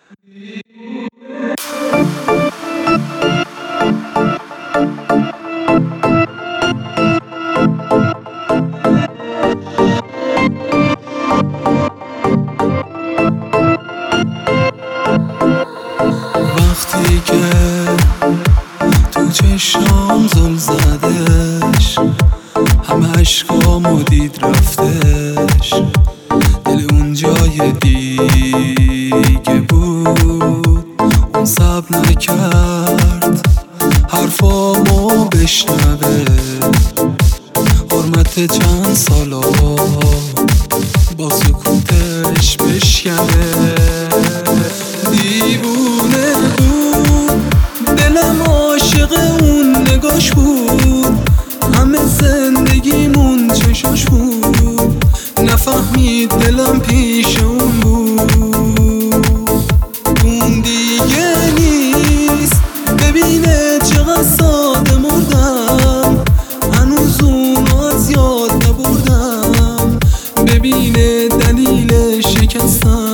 وقتی که تو چشام زل زدش، همه عشقامو دید رفتش. دل اون جای دیگه بود، اون صبر نکرد حرفامو بشنوه. حرمت چند سالا با سکوتش بشکنه. دیوونه بود دلم، عاشق اون نگاش بود، همه زندگیمون چشاش بود. نفهمید دلم پیش اون بود. اون دیگه نیست، ببینه چقدر ساده مردم. هنوز اونو از یاد نبردم، ببینه دلیل شکستم.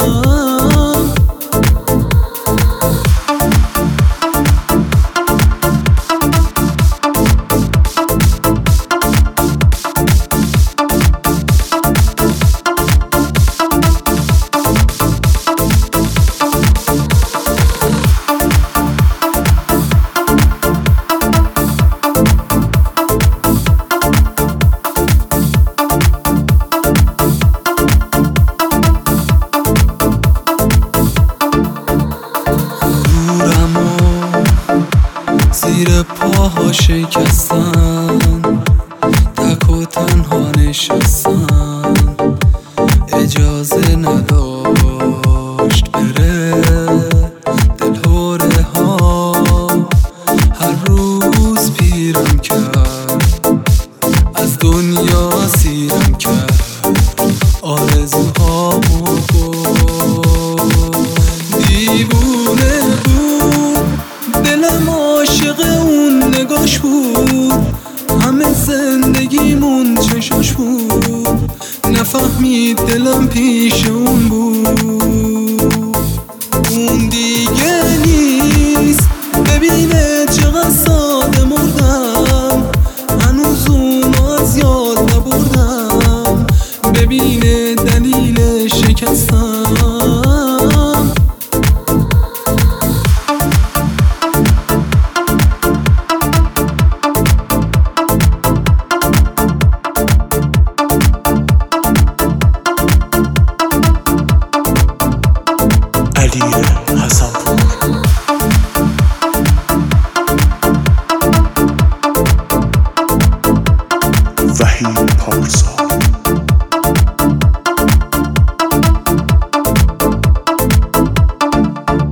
زیر پاها شکستن، تک و تنها نشستن. اجازه نداشت بره دلهوره ها. هر روز پیرم کرد، از دنیا سیرم کرد. آرزوهامو گفت. دیوونه بود دلم، عاشق اون نگاش بود، همه زندگیمون چشاش بود. نفهمید دلم پیش اون بود. اون دیگه نیست، ببینه چقدر ساده مردم. هنوز اونو از یاد نبردم، ببینه دلیل شکستم. وحید پارسا